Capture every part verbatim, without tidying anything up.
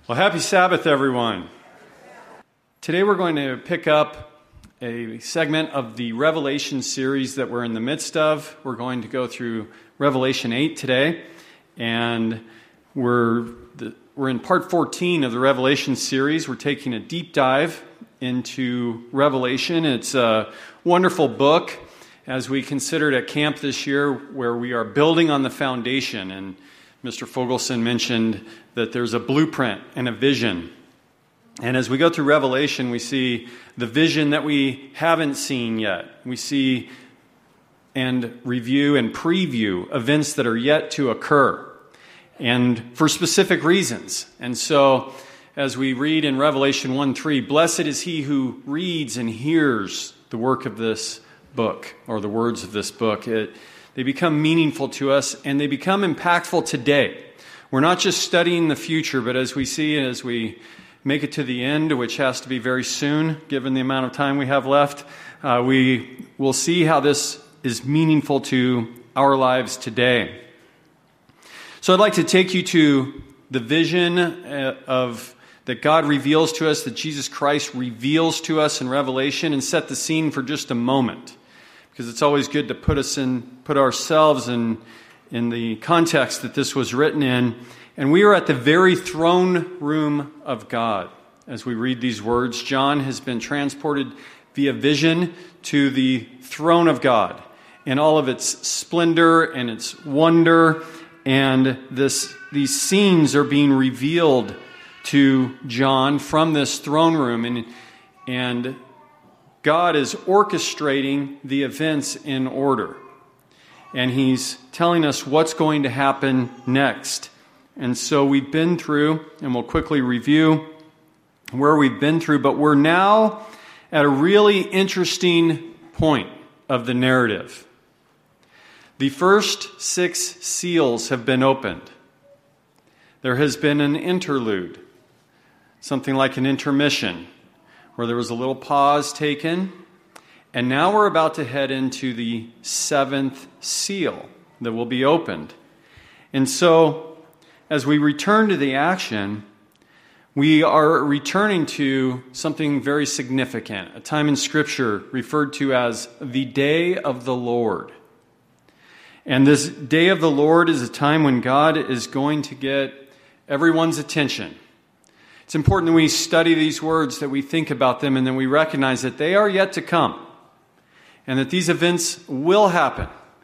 Well, happy Sabbath, everyone. Today we're going to pick up a segment of the Revelation series that we're in the midst of. We're going to go through Revelation eight today, and we're the, we're in part fourteen of the Revelation series. We're taking a deep dive into Revelation. It's a wonderful book as we considered at camp this year, where we are building on the foundation. And Mister Fogelson mentioned that there's a blueprint and a vision. And as we go through Revelation, we see the vision that we haven't seen yet. We see and review and preview events that are yet to occur, and for specific reasons. And so, as we read in Revelation one three, blessed is he who reads and hears the work of this book, or the words of this book. It, they become meaningful to us, and they become impactful today. We're not just studying the future, but as we see, as we make it to the end, which has to be very soon, given the amount of time we have left, uh, we will see how this is meaningful to our lives today. So I'd like to take you to the vision of that God reveals to us, that Jesus Christ reveals to us in Revelation, and set the scene for just a moment, because it's always good to put us in, put ourselves in, in the context that this was written in. And we are at the very throne room of God. As we read these words, John has been transported via vision to the throne of God in all of its splendor and its wonder. And this these scenes are being revealed to John from this throne room. And, and God is orchestrating the events in order. And he's telling us what's going to happen next. And so we've been through, and we'll quickly review where we've been through, but we're now at a really interesting point of the narrative. The first six seals have been opened. There has been an interlude, something like an intermission, where there was a little pause taken. And now we're about to head into the seventh seal that will be opened. And so, as we return to the action, we are returning to something very significant, a time in Scripture referred to as the Day of the Lord. And this Day of the Lord is a time when God is going to get everyone's attention. It's important that we study these words, that we think about them, and then we recognize that they are yet to come, and that these events will happen.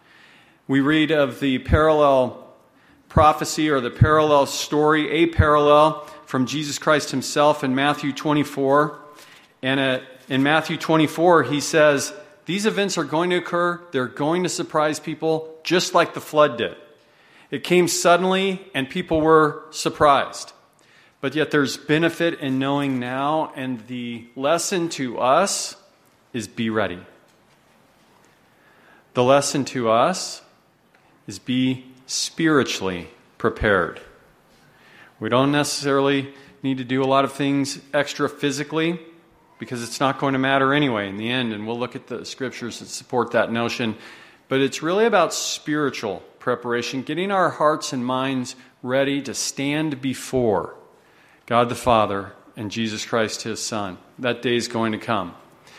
We read of the parallel prophecy, or the parallel story, a parallel from Jesus Christ himself in Matthew twenty-four. And in Matthew twenty-four, he says, these events are going to occur. They're going to surprise people, just like the flood did. It came suddenly, and people were surprised. But yet there's benefit in knowing now, and the lesson to us is be ready. The lesson to us is be spiritually prepared. We don't necessarily need to do a lot of things extra physically, because it's not going to matter anyway in the end, and we'll look at the scriptures that support that notion. But it's really about spiritual preparation, getting our hearts and minds ready to stand before God the Father and Jesus Christ his Son. That day is going to come.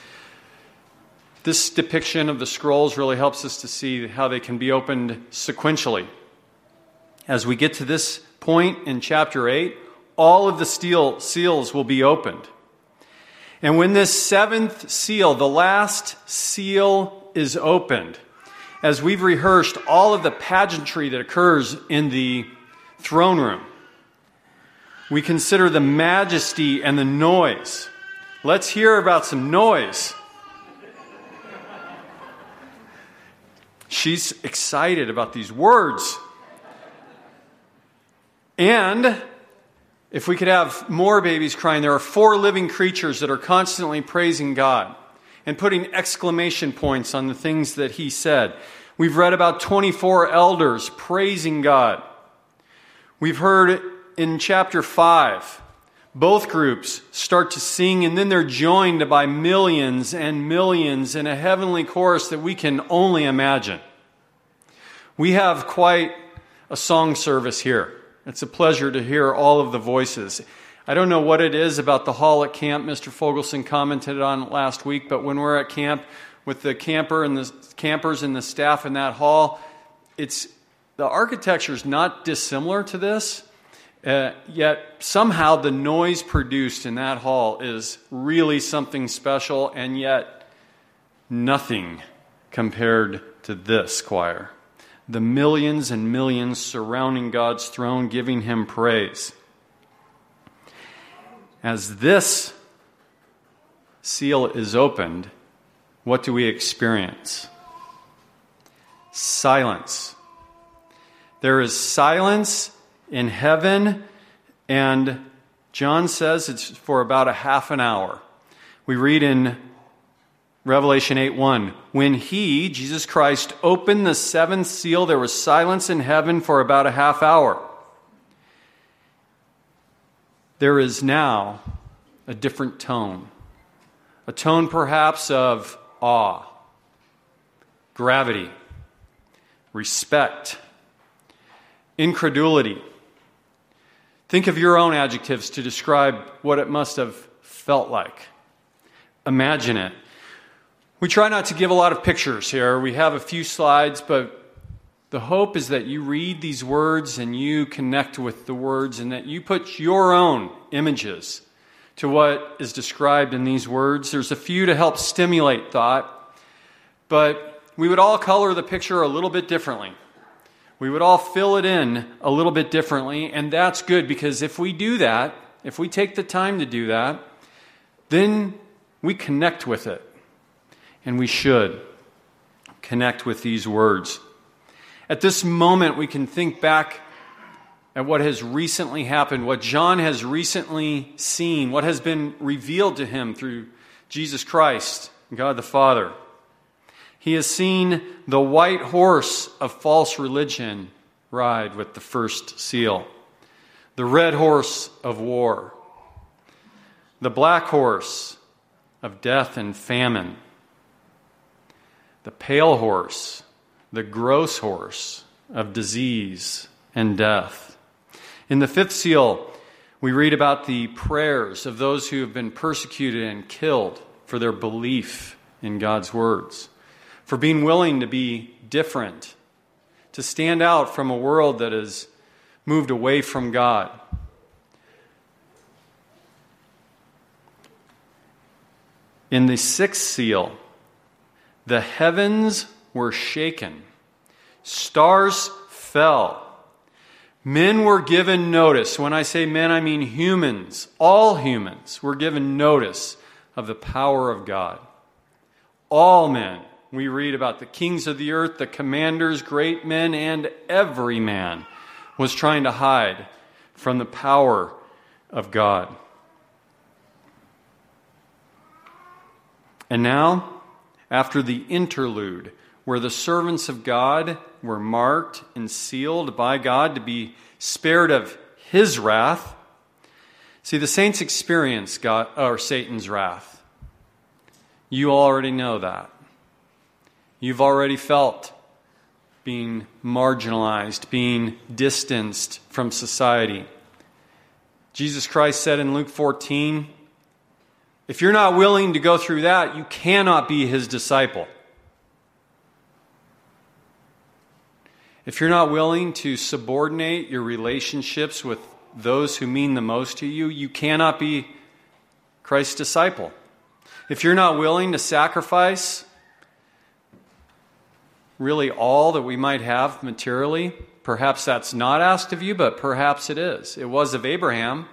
This depiction of the scrolls really helps us to see how they can be opened sequentially. As we get to this point in chapter eight, all of the steel seals will be opened. And when this seventh seal, the last seal, is opened, as we've rehearsed all of the pageantry that occurs in the throne room, we consider the majesty and the noise. Let's hear about some noise. She's excited about these words. And if we could have more babies crying, there are four living creatures that are constantly praising God and putting exclamation points on the things that he said. We've read about twenty-four elders praising God. We've heard in chapter five, both groups start to sing, and then they're joined by millions and millions in a heavenly chorus that we can only imagine. We have quite a song service here. It's a pleasure to hear all of the voices. I don't know what it is about the hall at camp. Mister Fogelson commented on it last week, but when we're at camp with the camper and the campers and the staff in that hall, it's the architecture is not dissimilar to this, uh, yet somehow the noise produced in that hall is really something special, and yet nothing compared to this choir. The millions and millions surrounding God's throne, giving Him praise. As this seal is opened, what do we experience? Silence. There is silence in heaven, and John says it's for about a half an hour. We read in Revelation eight one, when He, Jesus Christ, opened the seventh seal, there was silence in heaven for about a half hour. There is now a different tone. A tone perhaps of awe, gravity, respect, incredulity. Think of your own adjectives to describe what it must have felt like. Imagine it. We try not to give a lot of pictures here. We have a few slides, but the hope is that you read these words and you connect with the words and that you put your own images to what is described in these words. There's a few to help stimulate thought, but we would all color the picture a little bit differently. We would all fill it in a little bit differently, and that's good because if we do that, if we take the time to do that, then we connect with it. And we should connect with these words. At this moment, we can think back at what has recently happened, what John has recently seen, what has been revealed to him through Jesus Christ, God the Father. He has seen the white horse of false religion ride with the first seal, the red horse of war, the black horse of death and famine, the pale horse, the gross horse of disease and death. In the fifth seal, we read about the prayers of those who have been persecuted and killed for their belief in God's words, for being willing to be different, to stand out from a world that has moved away from God. In the sixth seal, the heavens were shaken. Stars fell. Men were given notice. When I say men, I mean humans. All humans were given notice of the power of God. All men. We read about the kings of the earth, the commanders, great men, and every man was trying to hide from the power of God. And now, after the interlude, where the servants of God were marked and sealed by God to be spared of His wrath. See, the saints experience God or Satan's wrath. You already know that. You've already felt being marginalized, being distanced from society. Jesus Christ said in Luke fourteen, if you're not willing to go through that, you cannot be His disciple. If you're not willing to subordinate your relationships with those who mean the most to you, you cannot be Christ's disciple. If you're not willing to sacrifice really all that we might have materially, perhaps that's not asked of you, but perhaps it is. It was of Abraham.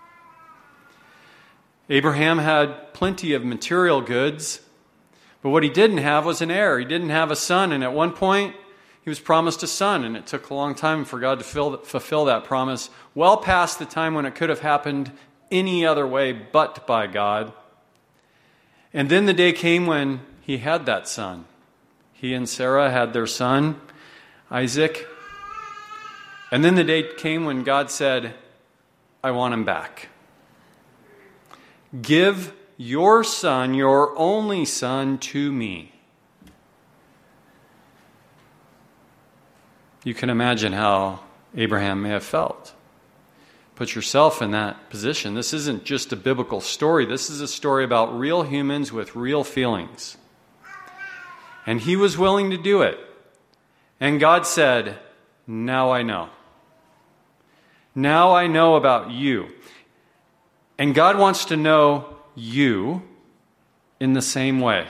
Abraham had plenty of material goods, but what he didn't have was an heir. He didn't have a son, and at one point, he was promised a son, and it took a long time for God to fill, fulfill that promise, well past the time when it could have happened any other way but by God. And then the day came when he had that son. He and Sarah had their son, Isaac. And then the day came when God said, I want him back. Give your son, your only son, to me. You can imagine how Abraham may have felt. Put yourself in that position. This isn't just a biblical story. This is a story about real humans with real feelings. And he was willing to do it. And God said, now I know. Now I know about you. And God wants to know you in the same way.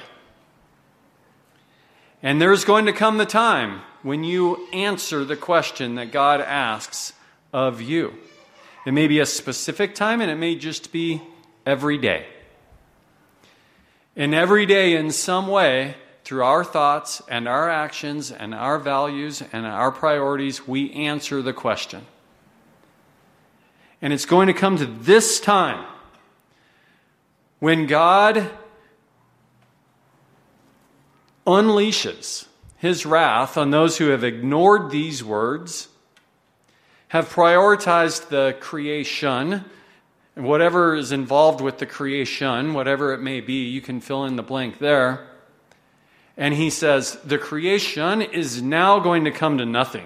And there's going to come the time when you answer the question that God asks of you. It may be a specific time, and it may just be every day. And every day, in some way, through our thoughts and our actions and our values and our priorities, we answer the question. And it's going to come to this time when God unleashes his wrath on those who have ignored these words, have prioritized the creation, and whatever is involved with the creation, whatever it may be, you can fill in the blank there. And he says, the creation is now going to come to nothing.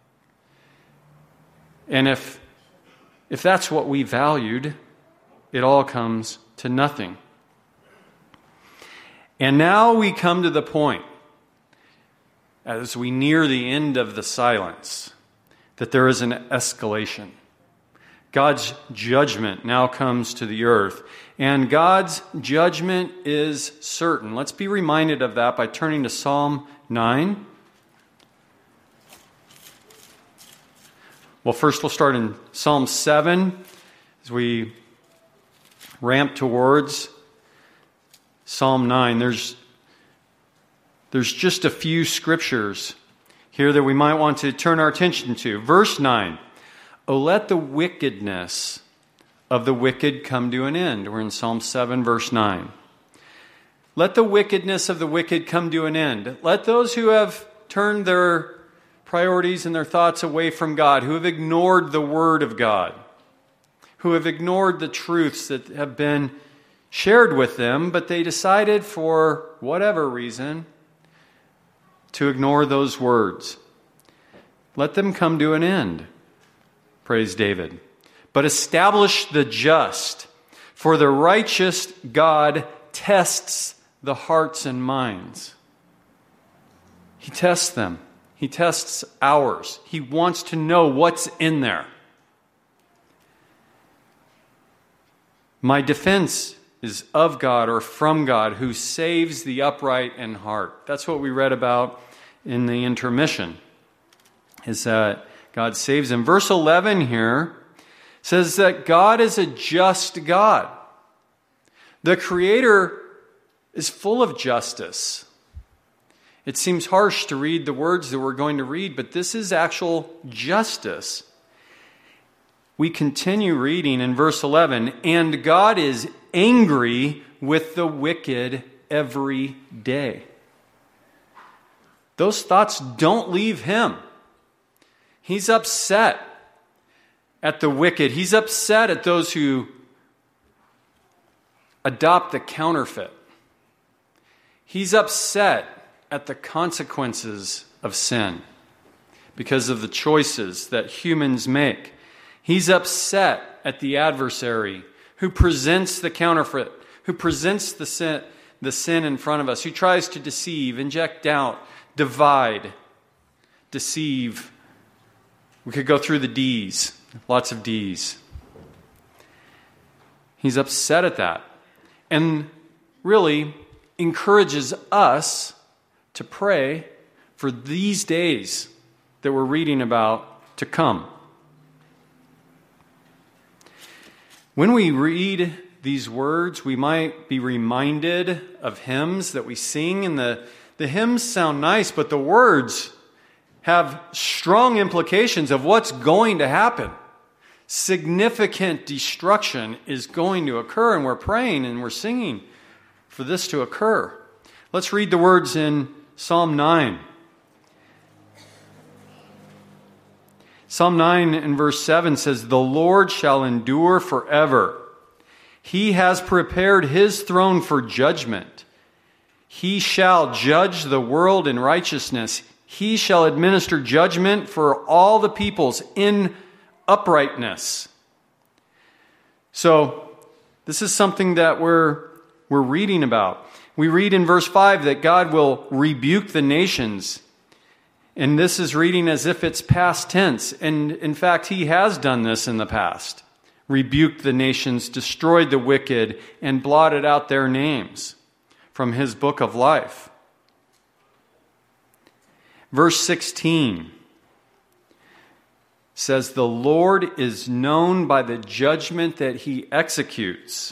And if, if that's what we valued, it all comes to nothing. And now we come to the point, as we near the end of the silence, that there is an escalation. God's judgment now comes to the earth. And God's judgment is certain. Let's be reminded of that by turning to Psalm nine. Well, first we'll start in Psalm seven as we ramp towards Psalm nine. There's, there's just a few scriptures here that we might want to turn our attention to. Verse nine, "O let the wickedness of the wicked come to an end." We're in Psalm seven, verse nine. Let the wickedness of the wicked come to an end. Let those who have turned their priorities and their thoughts away from God, who have ignored the Word of God, who have ignored the truths that have been shared with them, but they decided for whatever reason to ignore those words. Let them come to an end, praise David. But establish the just, for the righteous God tests the hearts and minds. He tests them. He tests ours. He wants to know what's in there. My defense is of God or from God, who saves the upright in heart. That's what we read about in the intermission, is that God saves him. Verse eleven here says that God is a just God. The Creator is full of justice. It seems harsh to read the words that we're going to read, but this is actual justice. We continue reading in verse eleven, "And God is angry with the wicked every day." Those thoughts don't leave him. He's upset at the wicked. He's upset at those who adopt the counterfeit. He's upset at the consequences of sin because of the choices that humans make. He's upset at the adversary who presents the counterfeit, who presents the sin, the sin in front of us, who tries to deceive, inject doubt, divide, deceive. We could go through the D's, lots of D's. He's upset at that and really encourages us to pray for these days that we're reading about to come. When we read these words, we might be reminded of hymns that we sing, and the, the hymns sound nice, but the words have strong implications of what's going to happen. Significant destruction is going to occur, and we're praying and we're singing for this to occur. Let's read the words in Psalm nine. Psalm nine and verse seven says, "The Lord shall endure forever. He has prepared his throne for judgment. He shall judge the world in righteousness. He shall administer judgment for all the peoples in uprightness." So this is something that we're, we're reading about. We read in verse five that God will rebuke the nations. And this is reading as if it's past tense. And in fact, he has done this in the past. Rebuked the nations, destroyed the wicked, and blotted out their names from his book of life. Verse sixteen says, "The Lord is known by the judgment that he executes."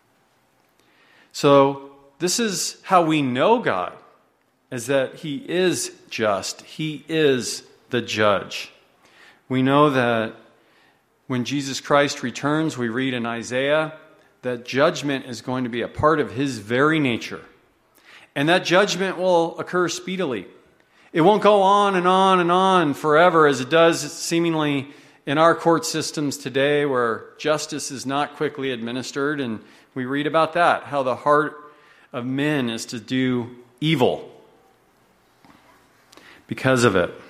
So this is how we know God, is that he is just. He is the judge. We know that when Jesus Christ returns, we read in Isaiah that judgment is going to be a part of his very nature. And that judgment will occur speedily. It won't go on and on and on forever as it does seemingly in our court systems today, where justice is not quickly administered. And we read about that, how the heart of men is to do evil because of it.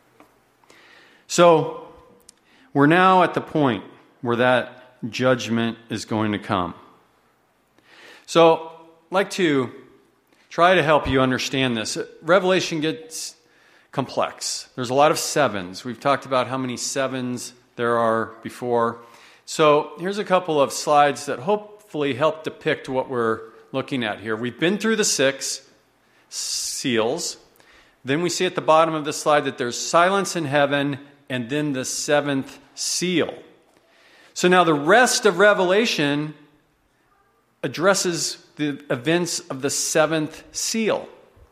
So we're now at the point where that judgment is going to come. So I'd like to try to help you understand this. Revelation gets complex. There's a lot of sevens. We've talked about how many sevens there are before. So here's a couple of slides that hopefully help depict what we're looking at here. We've been through the six seals. Then we see at the bottom of the slide that there's silence in heaven, and then the seventh seal. So now the rest of Revelation addresses the events of the seventh seal.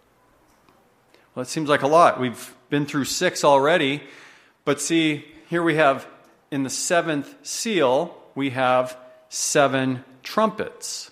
Well, it seems like a lot. We've been through six already. But see, here we have, in the seventh seal, we have seven trumpets.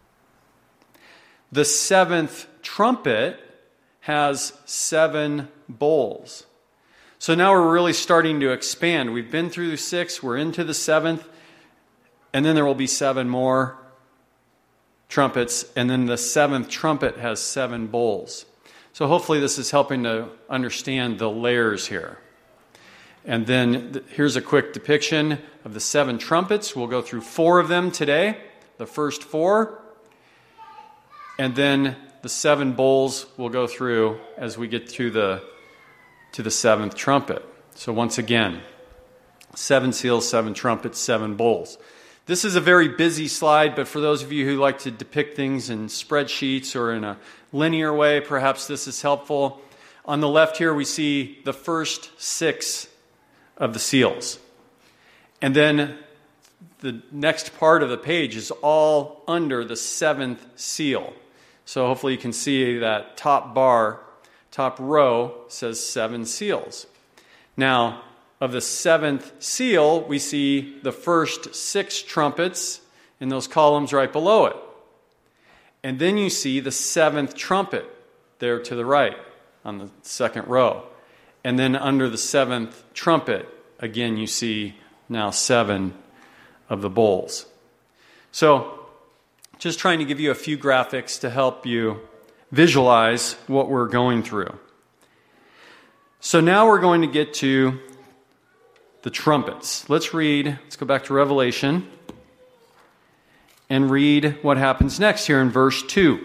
The seventh trumpet has seven bowls. So now we're really starting to expand. We've been through the six, we're into the seventh, and then there will be seven more trumpets, and then the seventh trumpet has seven bowls. So hopefully this is helping to understand the layers here. And then th- here's a quick depiction of the seven trumpets. We'll go through four of them today, the first four, and then the seven bowls we'll go through as we get to the to the seventh trumpet. So once again, seven seals, seven trumpets, seven bowls. This is a very busy slide, but for those of you who like to depict things in spreadsheets or in a linear way, perhaps this is helpful. On the left here, we see the first six of the seals. And then the next part of the page is all under the seventh seal. So hopefully you can see that top bar, top row says seven seals. Now, of the seventh seal, we see the first six trumpets in those columns right below it. And then you see the seventh trumpet there to the right on the second row. And then under the seventh trumpet, again, you see now seven of the bowls. So, just trying to give you a few graphics to help you visualize what we're going through. So now we're going to get to the trumpets. Let's read, let's go back to Revelation and read what happens next here in verse two.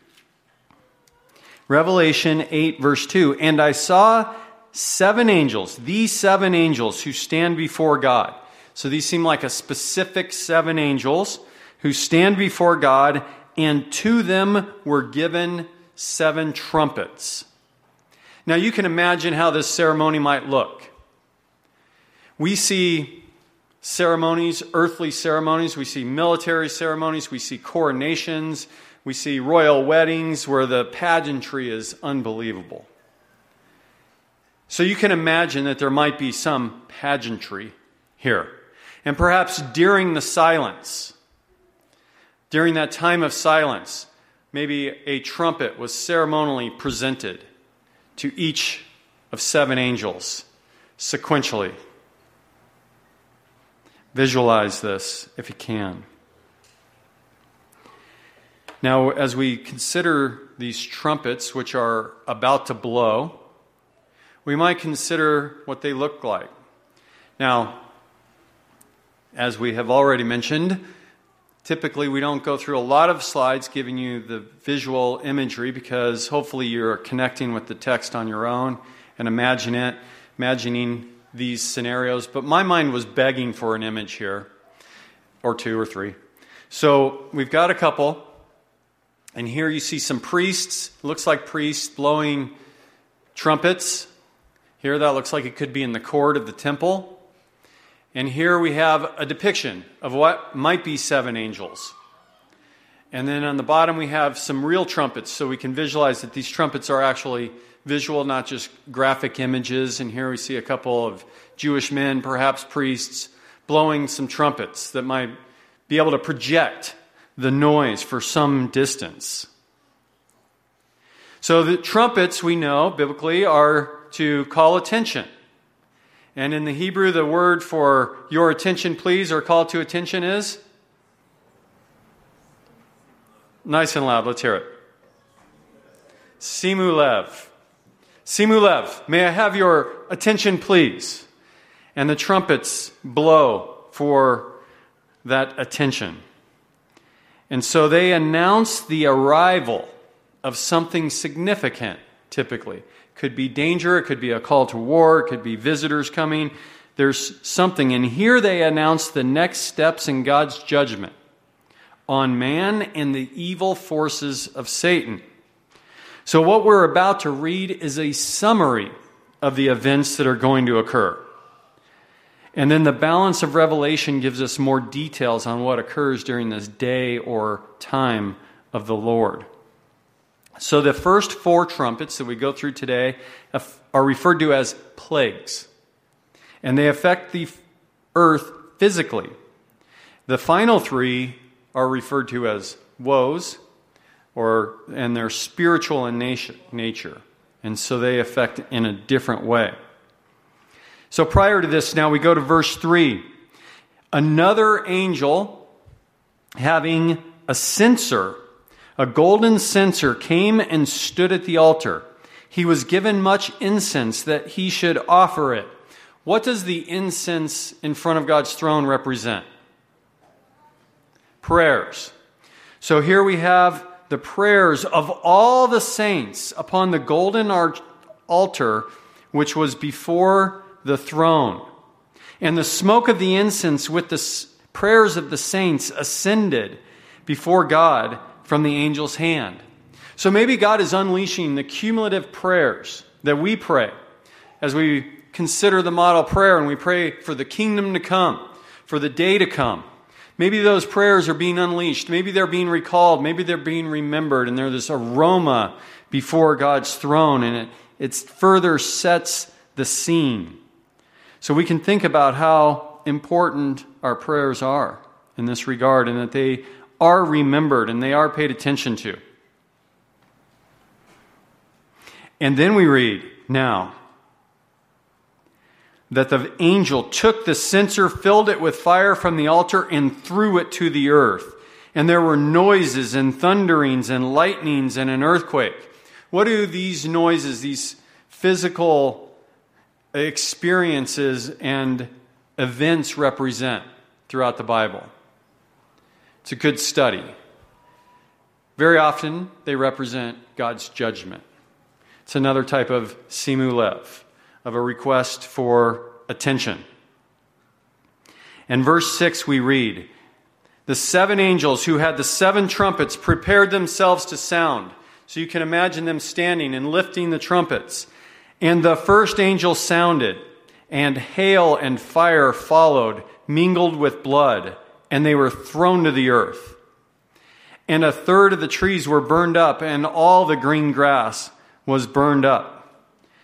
Revelation eight, verse two. "And I saw seven angels, these seven angels who stand before God." So these seem like a specific seven angels who stand before God, and to them were given seven trumpets. Now you can imagine how this ceremony might look. We see ceremonies, earthly ceremonies, we see military ceremonies, we see coronations, we see royal weddings where the pageantry is unbelievable. So you can imagine that there might be some pageantry here. And perhaps during the silence, during that time of silence, maybe a trumpet was ceremonially presented to each of seven angels sequentially. Visualize this if you can. Now, as we consider these trumpets which are about to blow, we might consider what they look like. Now, as we have already mentioned, Typically, we don't go through a lot of slides giving you the visual imagery because hopefully you're connecting with the text on your own and imagine it, imagining these scenarios. But my mind was begging for an image here, or two or three. So we've got a couple, and here you see some priests. Looks like priests blowing trumpets. Here that looks like it could be in the court of the temple. And here we have a depiction of what might be seven angels. And then on the bottom we have some real trumpets, so we can visualize that these trumpets are actually visual, not just graphic images. And here we see a couple of Jewish men, perhaps priests, blowing some trumpets that might be able to project the noise for some distance. So the trumpets, we know, biblically, are to call attention. And in the Hebrew, the word for your attention, please, or call to attention is? Nice and loud. Let's hear it. Simu lev. Simu lev. May I have your attention, please? And the trumpets blow for that attention. And so they announce the arrival of something significant, typically. Could be danger, it could be a call to war, it could be visitors coming. There's something. And here they announce the next steps in God's judgment on man and the evil forces of Satan. So what we're about to read is a summary of the events that are going to occur. And then the balance of Revelation gives us more details on what occurs during this day or time of the Lord. So the first four trumpets that we go through today are referred to as plagues. And they affect the earth physically. The final three are referred to as woes, or and they're spiritual in nature. And so they affect in a different way. So prior to this, now we go to verse three. Another angel having a censer, a golden censer, came and stood at the altar. He was given much incense that he should offer it. What does the incense in front of God's throne represent? Prayers. So here we have the prayers of all the saints upon the golden altar, which was before the throne. And the smoke of the incense with the prayers of the saints ascended before God from the angel's hand. So maybe God is unleashing the cumulative prayers that we pray as we consider the model prayer and we pray for the kingdom to come, for the day to come. Maybe those prayers are being unleashed. Maybe they're being recalled. Maybe they're being remembered. And there's this aroma before God's throne. And it, it further sets the scene. So we can think about how important our prayers are in this regard, and that they are remembered and they are paid attention to. And then we read now that the angel took the censer, filled it with fire from the altar, and threw it to the earth. And there were noises and thunderings and lightnings and an earthquake. What do these noises, these physical experiences and events represent throughout the Bible? It's a good study. Very often, they represent God's judgment. It's another type of simu lev, of a request for attention. In verse six we read, the seven angels who had the seven trumpets prepared themselves to sound. So you can imagine them standing and lifting the trumpets. And the first angel sounded, and hail and fire followed, mingled with blood, and they were thrown to the earth. And a third of the trees were burned up, and all the green grass was burned up.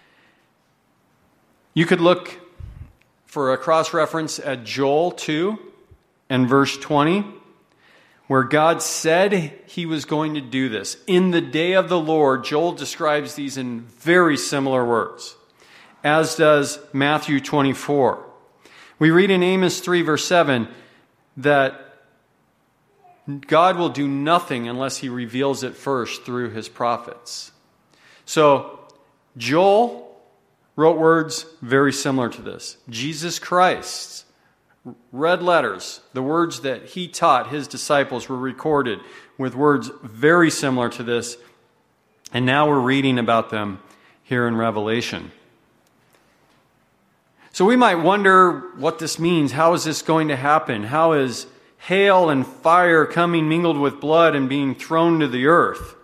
You could look for a cross-reference at Joel two and verse twenty, where God said he was going to do this. In the day of the Lord, Joel describes these in very similar words, as does Matthew twenty-four. We read in Amos three, verse seven, that God will do nothing unless he reveals it first through his prophets. So, Joel wrote words very similar to this. Jesus Christ red letters, the words that he taught his disciples were recorded with words very similar to this. And now we're reading about them here in Revelation. So we might wonder what this means. How is this going to happen? How is hail and fire coming mingled with blood and being thrown to the earth?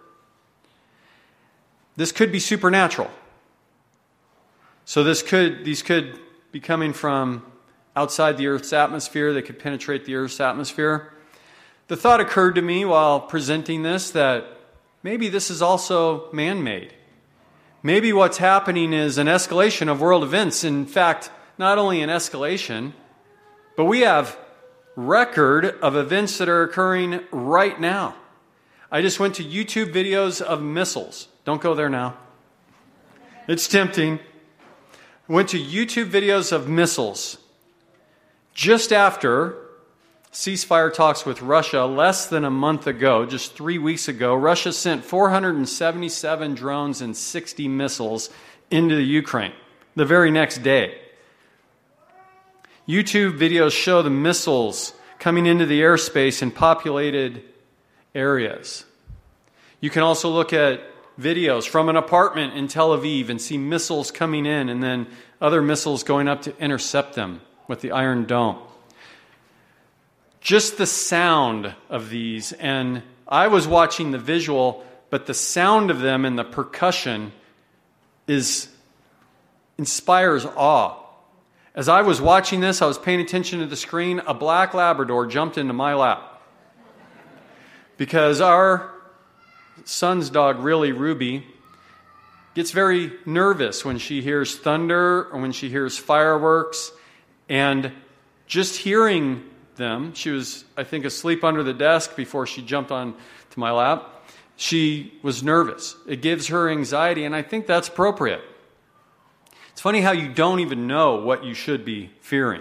This could be supernatural. So this could these could be coming from outside the earth's atmosphere. They could penetrate the earth's atmosphere. The thought occurred to me while presenting this that maybe this is also man-made. Maybe what's happening is an escalation of world events. In fact, not only an escalation, but we have record of events that are occurring right now. I just went to YouTube videos of missiles. Don't go there now. It's tempting. I went to YouTube videos of missiles. Just after ceasefire talks with Russia less than a month ago, just three weeks ago, Russia sent four hundred seventy-seven drones and sixty missiles into the Ukraine the very next day. YouTube videos show the missiles coming into the airspace in populated areas. You can also look at videos from an apartment in Tel Aviv and see missiles coming in and then other missiles going up to intercept them with the Iron Dome. Just the sound of these, and I was watching the visual, but the sound of them and the percussion is inspires awe. As I was watching this, I was paying attention to the screen. A black Labrador jumped into my lap because our son's dog, really, Ruby, gets very nervous when she hears thunder or when she hears fireworks. And just hearing them, she was, I think, asleep under the desk before she jumped on to my lap. She was nervous. It gives her anxiety, and I think that's appropriate. It's funny how you don't even know what you should be fearing.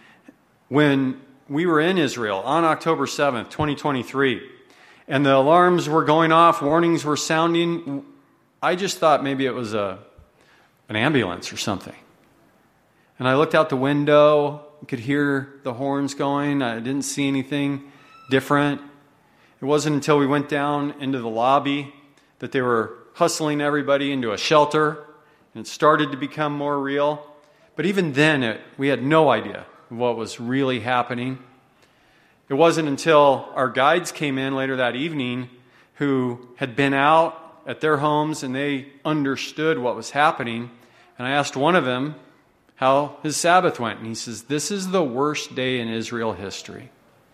When we were in Israel on October seventh, twenty twenty-three, and the alarms were going off, warnings were sounding, I just thought maybe it was a an ambulance or something. And I looked out the window, could hear the horns going. I didn't see anything different. It wasn't until we went down into the lobby that they were hustling everybody into a shelter, and it started to become more real. But even then, it, we had no idea what was really happening. It wasn't until our guides came in later that evening who had been out at their homes and they understood what was happening. And I asked one of them how his Sabbath went. And he says, "This is the worst day in Israel history.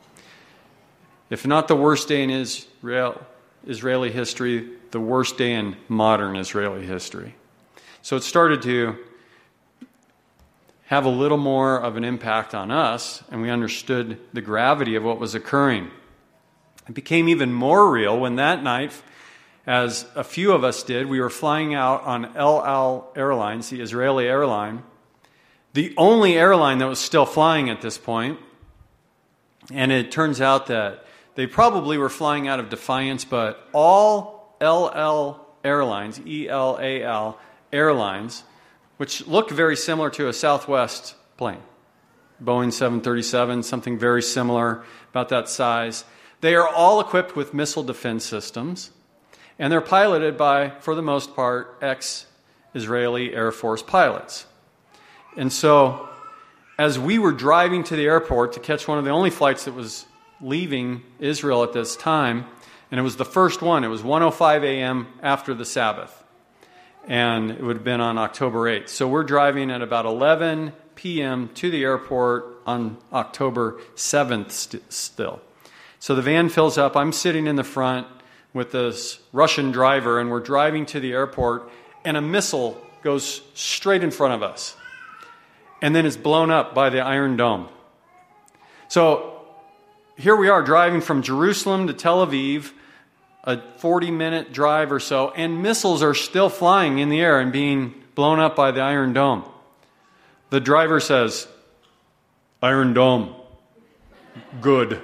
If not the worst day in Israel, Israeli history, the worst day in modern Israeli history." So it started to have a little more of an impact on us, and we understood the gravity of what was occurring. It became even more real when that night, as a few of us did, we were flying out on El Al Airlines, the Israeli airline, the only airline that was still flying at this point. And it turns out that they probably were flying out of defiance, but all El Al Airlines, E L A L Airlines, which look very similar to a Southwest plane, Boeing seven thirty-seven, something very similar, about that size. They are all equipped with missile defense systems, and they're piloted by, for the most part, ex-Israeli Air Force pilots. And so, as we were driving to the airport to catch one of the only flights that was leaving Israel at this time, and it was the first one, it was one oh five a.m. after the Sabbath. And it would have been on October eighth. So we're driving at about eleven p.m. to the airport on October seventh st- still. So the van fills up. I'm sitting in the front with this Russian driver, and we're driving to the airport, and a missile goes straight in front of us. And then it's blown up by the Iron Dome. So here we are driving from Jerusalem to Tel Aviv, a forty-minute drive or so, and missiles are still flying in the air and being blown up by the Iron Dome. The driver says, "Iron Dome, good."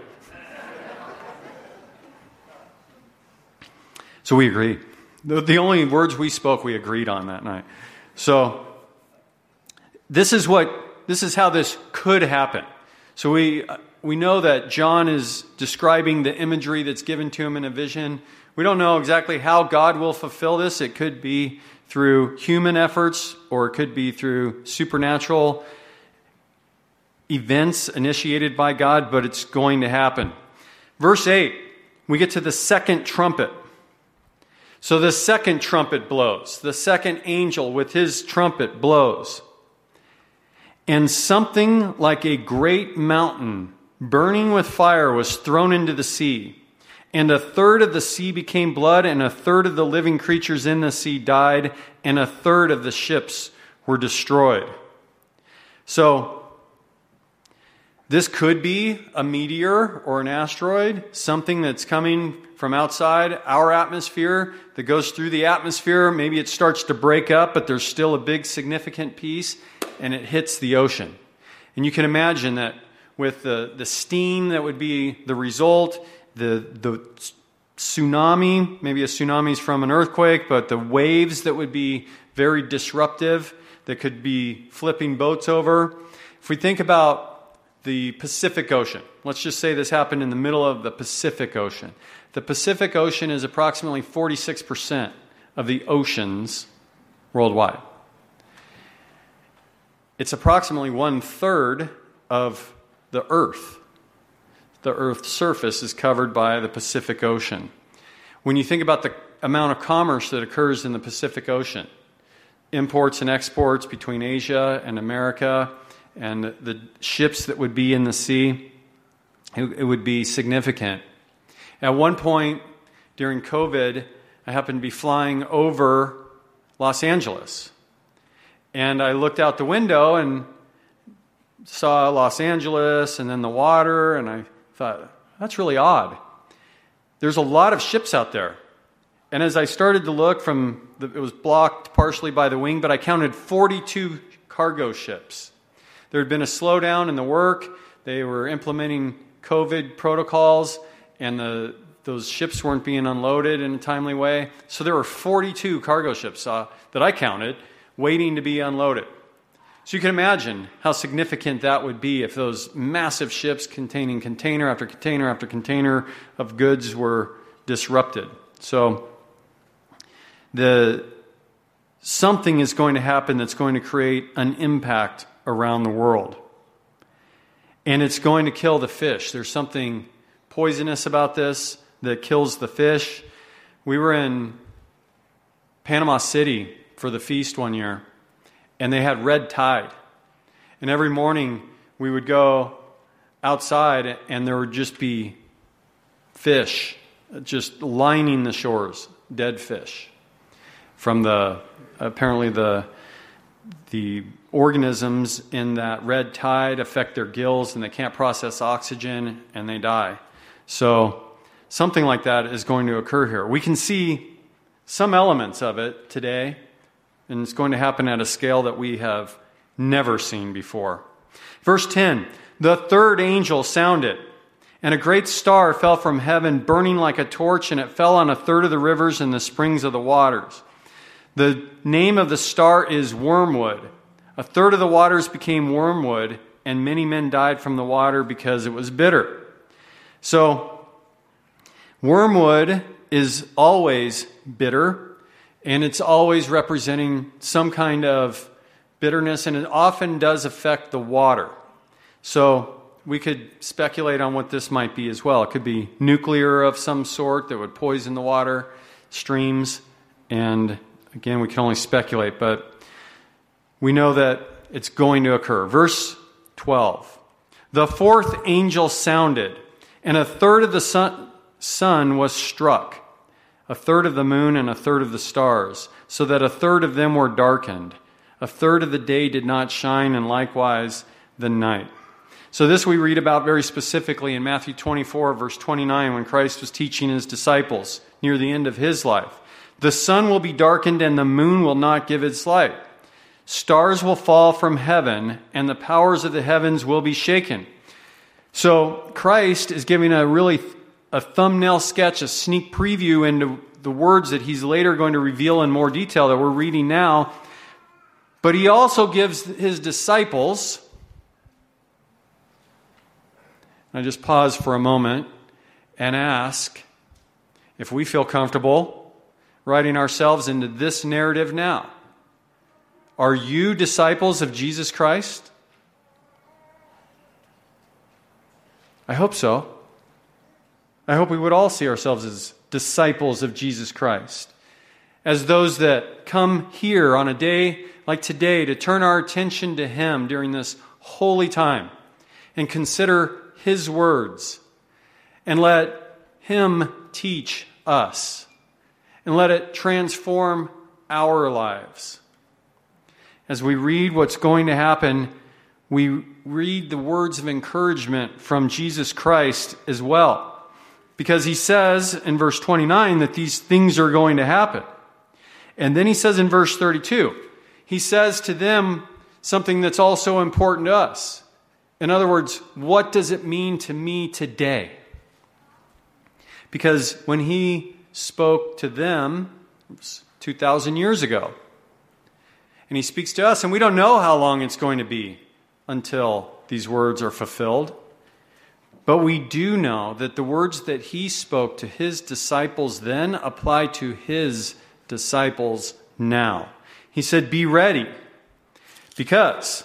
So we agreed. The, the only words we spoke, we agreed on that night. So this is what this is how this could happen. So we we know that John is describing the imagery that's given to him in a vision. We don't know exactly how God will fulfill this. It could be through human efforts, or it could be through supernatural events initiated by God, but it's going to happen. Verse eight, we get to the second trumpet. So the second trumpet blows. The second angel with his trumpet blows. And something like a great mountain burning with fire was thrown into the sea. And a third of the sea became blood, and a third of the living creatures in the sea died, and a third of the ships were destroyed. So this could be a meteor or an asteroid, something that's coming from outside our atmosphere that goes through the atmosphere. Maybe it starts to break up, but there's still a big significant piece, and it hits the ocean. And you can imagine that with the, the steam that would be the result, the, the tsunami, maybe a tsunami is from an earthquake, but the waves that would be very disruptive, that could be flipping boats over. If we think about the Pacific Ocean, let's just say this happened in the middle of the Pacific Ocean. The Pacific Ocean is approximately forty-six percent of the oceans worldwide. It's approximately one-third of the Earth. The Earth's surface is covered by the Pacific Ocean. When you think about the amount of commerce that occurs in the Pacific Ocean, imports and exports between Asia and America, and the ships that would be in the sea, it, it would be significant. At one point during COVID, I happened to be flying over Los Angeles. And I looked out the window and saw Los Angeles and then the water, and I thought, that's really odd. There's a lot of ships out there. And as I started to look from, the, it was blocked partially by the wing, but I counted forty-two cargo ships. There had been a slowdown in the work. They were implementing COVID protocols, and the, those ships weren't being unloaded in a timely way. So there were forty-two cargo ships uh, that I counted waiting to be unloaded. So you can imagine how significant that would be if those massive ships containing container after container after container of goods were disrupted. So the something is going to happen that's going to create an impact around the world. And it's going to kill the fish. There's something poisonous about this that kills the fish. We were in Panama City for the feast one year, and they had red tide. And every morning we would go outside, and there would just be fish just lining the shores, dead fish. From the, apparently the the organisms in that red tide affect their gills, and they can't process oxygen, and they die. So something like that is going to occur here. We can see some elements of it today, and it's going to happen at a scale that we have never seen before. Verse ten, the third angel sounded, and a great star fell from heaven, burning like a torch, and it fell on a third of the rivers and the springs of the waters. The name of the star is Wormwood. A third of the waters became wormwood, and many men died from the water because it was bitter. So, wormwood is always bitter, and it's always representing some kind of bitterness, and it often does affect the water. So, we could speculate on what this might be as well. It could be nuclear of some sort that would poison the water streams, and again, we can only speculate, but we know that it's going to occur. Verse twelve. The fourth angel sounded, and a third of the sun, sun was struck, a third of the moon and a third of the stars, so that a third of them were darkened. A third of the day did not shine, and likewise the night. So this we read about very specifically in Matthew twenty-four, verse twenty-nine, when Christ was teaching his disciples near the end of his life. The sun will be darkened, and the moon will not give its light. Stars will fall from heaven, and the powers of the heavens will be shaken. So Christ is giving a really a thumbnail sketch, a sneak preview into the words that he's later going to reveal in more detail that we're reading now. But he also gives his disciples I just pause for a moment and ask if we feel comfortable writing ourselves into this narrative now. Are you disciples of Jesus Christ? I hope so. I hope we would all see ourselves as disciples of Jesus Christ, as those that come here on a day like today to turn our attention to Him during this holy time and consider His words and let Him teach us and let it transform our lives. As we read what's going to happen, we read the words of encouragement from Jesus Christ as well. Because He says in verse twenty-nine that these things are going to happen. And then He says in verse thirty-two, He says to them something that's also important to us. In other words, what does it mean to me today? Because when He spoke to them, it was two thousand years ago, and He speaks to us, and we don't know how long it's going to be until these words are fulfilled. But we do know that the words that He spoke to His disciples then apply to His disciples now. He said, be ready. Because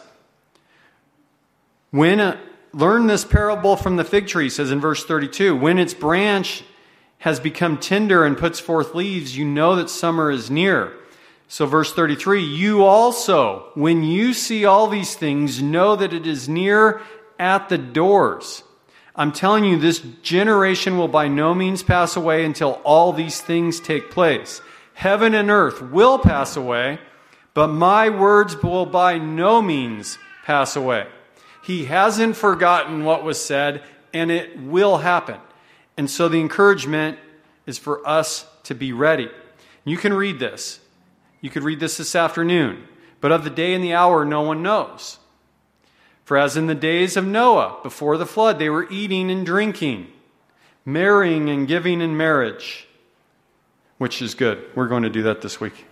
when, a, learn this parable from the fig tree, says in verse thirty-two, when its branch has become tender and puts forth leaves, you know that summer is near. So verse thirty-three, you also, when you see all these things, know that it is near at the doors. I'm telling you, this generation will by no means pass away until all these things take place. Heaven and earth will pass away, but my words will by no means pass away. He hasn't forgotten what was said, and it will happen. And so the encouragement is for us to be ready. You can read this. You could read this this afternoon. But of the day and the hour, no one knows. For as in the days of Noah, before the flood, they were eating and drinking, marrying and giving in marriage, which is good. We're going to do that this week.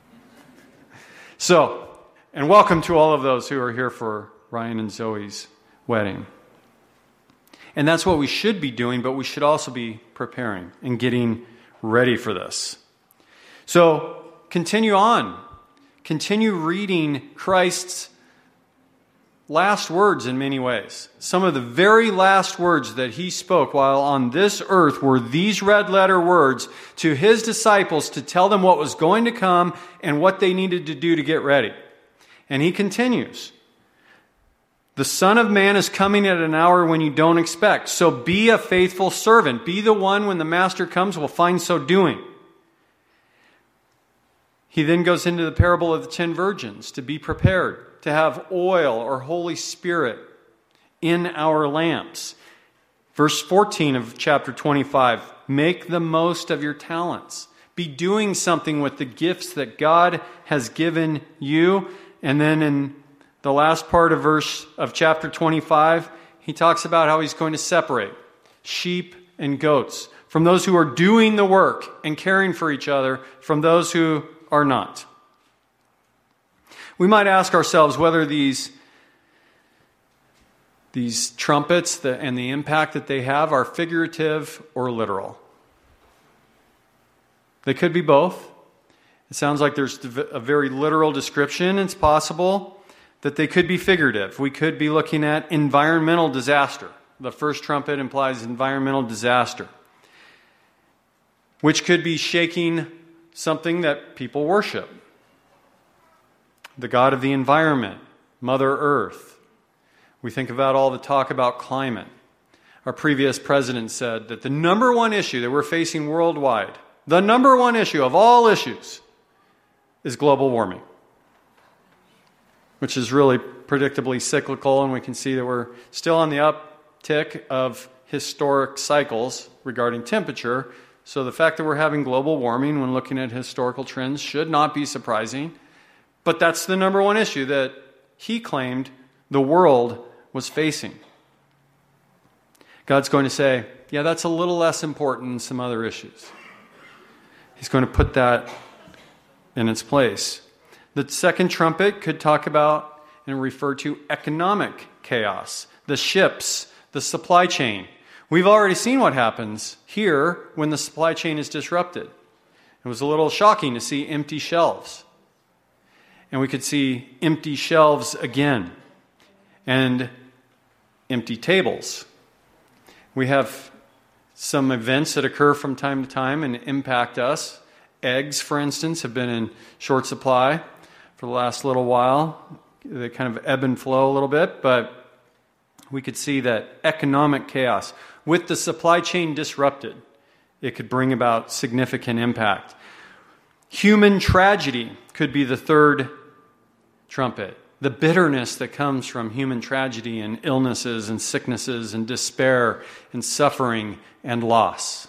So, and welcome to all of those who are here for Ryan and Zoe's wedding. And that's what we should be doing, but we should also be preparing and getting ready for this. So, continue on. Continue reading Christ's last words in many ways. Some of the very last words that He spoke while on this earth were these red letter words to His disciples to tell them what was going to come and what they needed to do to get ready. And He continues, the Son of Man is coming at an hour when you don't expect. So be a faithful servant. Be the one when the Master comes will find so doing. He then goes into the parable of the ten virgins to be prepared, to have oil or Holy Spirit in our lamps. Verse fourteen of chapter twenty-five, make the most of your talents. Be doing something with the gifts that God has given you. And then in the last part of verse of chapter twenty-five, he talks about how He's going to separate sheep and goats from those who are doing the work and caring for each other from those who are not. We might ask ourselves whether these, these trumpets that, and the impact that they have are figurative or literal. They could be both. It sounds like there's a very literal description. It's possible that they could be figurative. We could be looking at environmental disaster. The first trumpet implies environmental disaster, which could be shaking something that people worship. The God of the environment, Mother Earth. We think about all the talk about climate. Our previous president said that the number one issue that we're facing worldwide, the number one issue of all issues, is global warming, which is really predictably cyclical, and we can see that we're still on the uptick of historic cycles regarding temperature. So the fact that we're having global warming when looking at historical trends should not be surprising. But that's the number one issue that he claimed the world was facing. God's going to say, yeah, that's a little less important than some other issues. He's going to put that in its place. The second trumpet could talk about and refer to economic chaos. The ships the supply chain. We've already seen what happens here when the supply chain is disrupted. It was a little shocking to see empty shelves. And we could see empty shelves again. And empty tables. We have some events that occur from time to time and impact us. Eggs, for instance, have been in short supply for the last little while. They kind of ebb and flow a little bit, but we could see that economic chaos, with the supply chain disrupted, it could bring about significant impact. Human tragedy could be the third trumpet. The bitterness that comes from human tragedy and illnesses and sicknesses and despair and suffering and loss.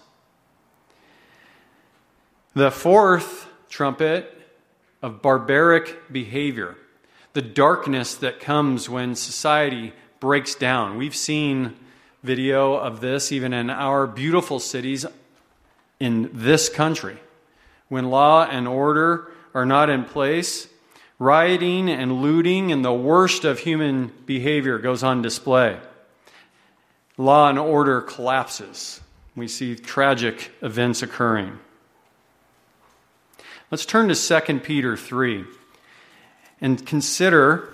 The fourth trumpet of barbaric behavior. The darkness that comes when society breaks down. We've seen video of this even in our beautiful cities in this country. When law and order are not in place, rioting and looting and the worst of human behavior goes on display. Law and order collapses. We see tragic events occurring. Let's turn to Second Peter three and consider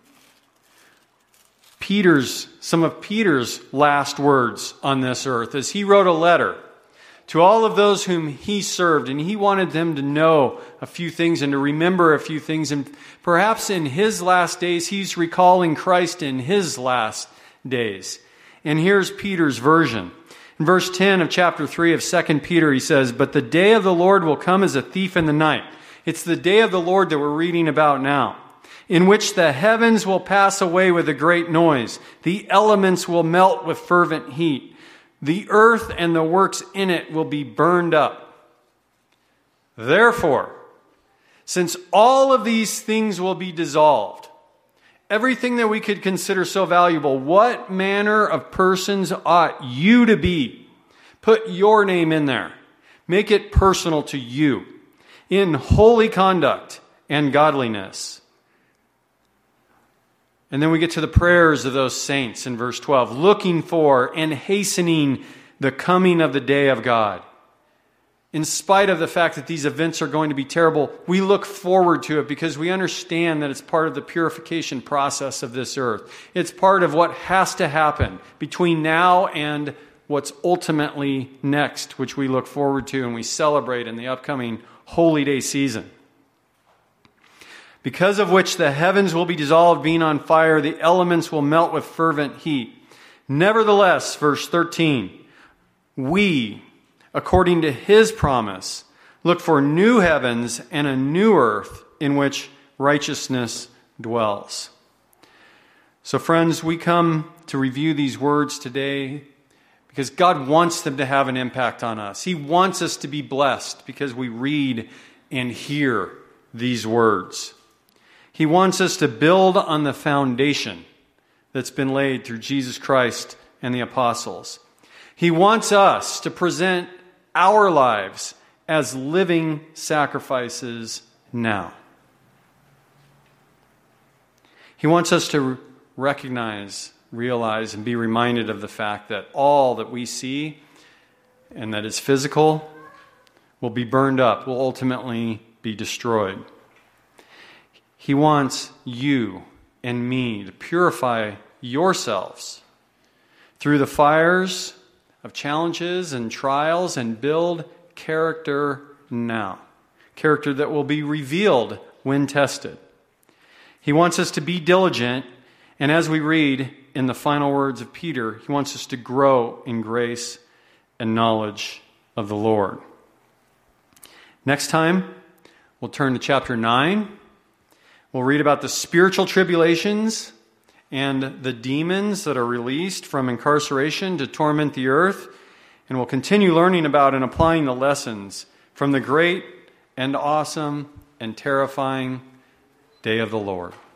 Peter's, some of Peter's last words on this earth as he wrote a letter to all of those whom he served, and he wanted them to know a few things and to remember a few things. And perhaps in his last days, he's recalling Christ in his last days. And here's Peter's version. In verse ten of chapter three of Second Peter, he says, "But the day of the Lord will come as a thief in the night." It's the day of the Lord that we're reading about now, in which the heavens will pass away with a great noise. The elements will melt with fervent heat. The earth and the works in it will be burned up. Therefore, since all of these things will be dissolved, everything that we could consider so valuable, what manner of persons ought you to be? Put your name in there. Make it personal to you in holy conduct and godliness. And then we get to the prayers of those saints in verse twelve, looking for and hastening the coming of the day of God. In spite of the fact that these events are going to be terrible, we look forward to it because we understand that it's part of the purification process of this earth. It's part of what has to happen between now and what's ultimately next, which we look forward to and we celebrate in the upcoming Holy Day season. Because of which the heavens will be dissolved, being on fire, the elements will melt with fervent heat. Nevertheless, verse thirteen, we, according to his promise, look for new heavens and a new earth in which righteousness dwells. So friends, we come to review these words today because God wants them to have an impact on us. He wants us to be blessed because we read and hear these words. He wants us to build on the foundation that's been laid through Jesus Christ and the apostles. He wants us to present our lives as living sacrifices now. He wants us to recognize, realize, and be reminded of the fact that all that we see and that is physical will be burned up, will ultimately be destroyed. He wants you and me to purify yourselves through the fires of challenges and trials and build character now. Character that will be revealed when tested. He wants us to be diligent, and as we read in the final words of Peter, he wants us to grow in grace and knowledge of the Lord. Next time, we'll turn to chapter nine. We'll read about the spiritual tribulations and the demons that are released from incarceration to torment the earth. And we'll continue learning about and applying the lessons from the great and awesome and terrifying day of the Lord.